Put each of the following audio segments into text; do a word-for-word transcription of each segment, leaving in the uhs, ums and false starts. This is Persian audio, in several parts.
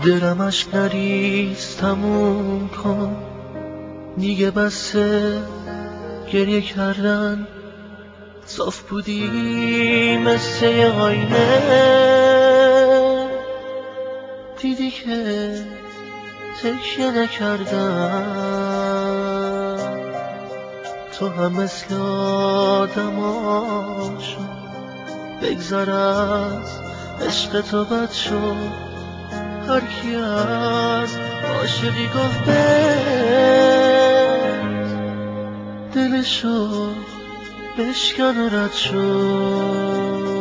دلم اشک نریز تموم کن، دیگه بسه گریه کردن. صاف بودی مثل یه آینه، دیدی که تکیه نکردم. تو هم مثل آدماشو بگذر از عشق تو بد شد. هر کی از عاشقی گفت بهت، دلشو بشکن و رد شد.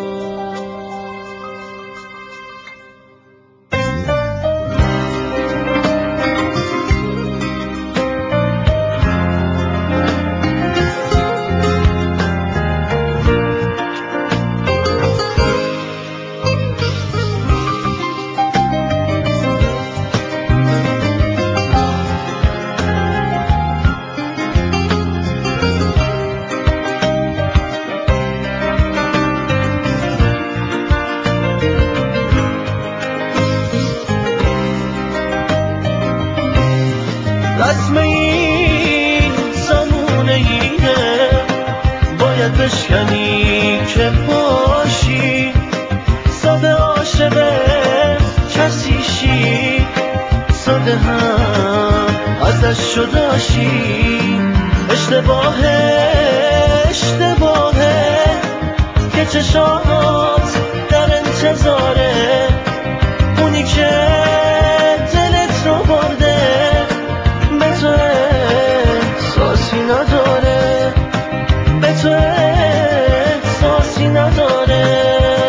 رسم این زمونه اینه، باید بشکنی که باشی. ساده عاشق کسی شی، ساده هم ازش جداشی. اشتباهه اشتباهه که چشات در انتظاره، اونی که دلت رو برده به تو احساسی نداره، به تو احساسی نداره.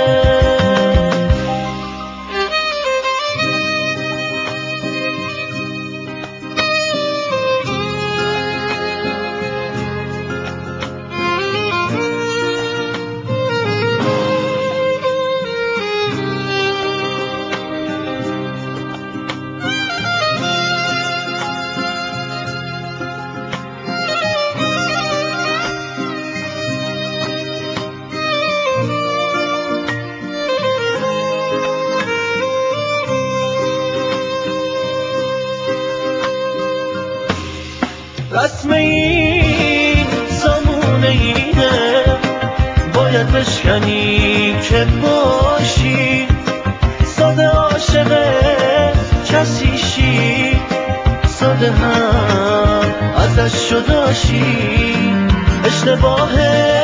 رسم این زمونه اینه، باید بشکنی که باشی. ساده عاشق کسی شی، ساده هم ازش جداشی. اشتباهه